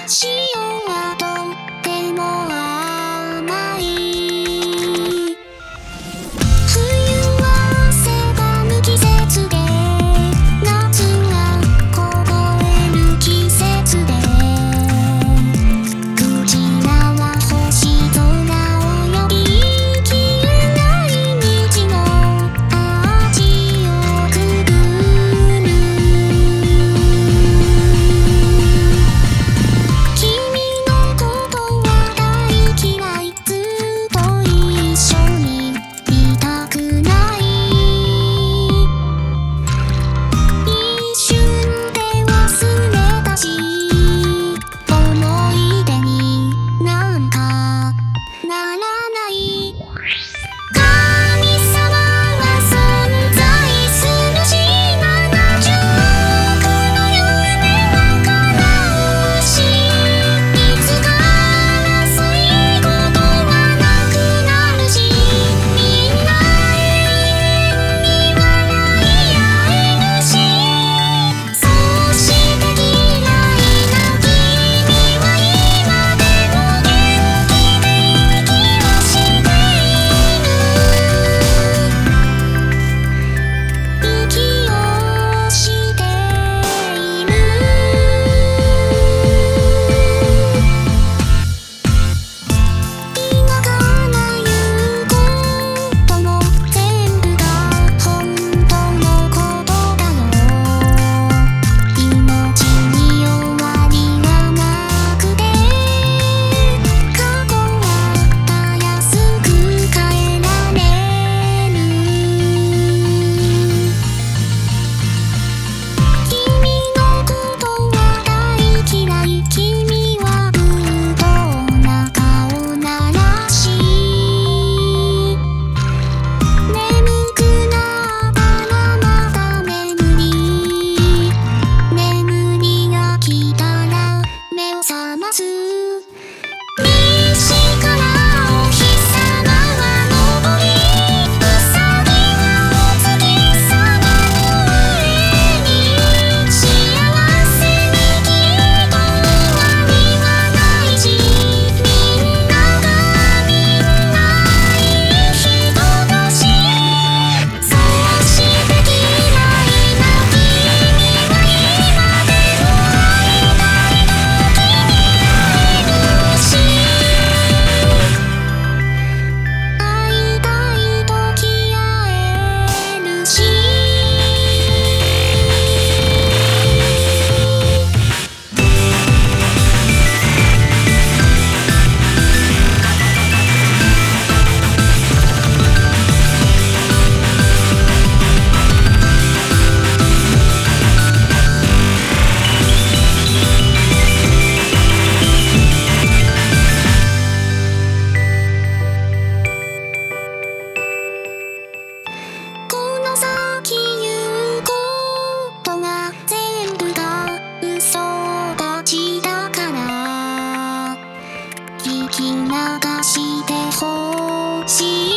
潮はとっても甘い。冬は汗ばむ季節で、夏が凍える季節で、クジラは星空を呼び、消えない虹の味をくぐる。君のことは大嫌い、ずっと一緒にいたくない。一瞬で忘れたし、思い出になんかならない。神様は存在するし、70億の夢は叶うし、いつか最後とはなくなるし、みんな永遠に笑い合えるし、そして嫌いな君は今でも元気で息をしている。息をしている。今から言うことも全部が本当のことだよ。命に終わりはなくて、過去はたやすく変えられる。君のことは大嫌い、君はぐっとお腹を鳴らし、眠くなったらまた眠り、眠りが来たら目を覚ます。西からお日様は昇り、うさぎはお月様の上に、幸せにきっと終わりはないし、みんながみんないい人だし、そして嫌いな君は今でも会いたい時に会えるし、会いたい時会えるし。この先言うことが全部が嘘たちだから、聞き流してほしい。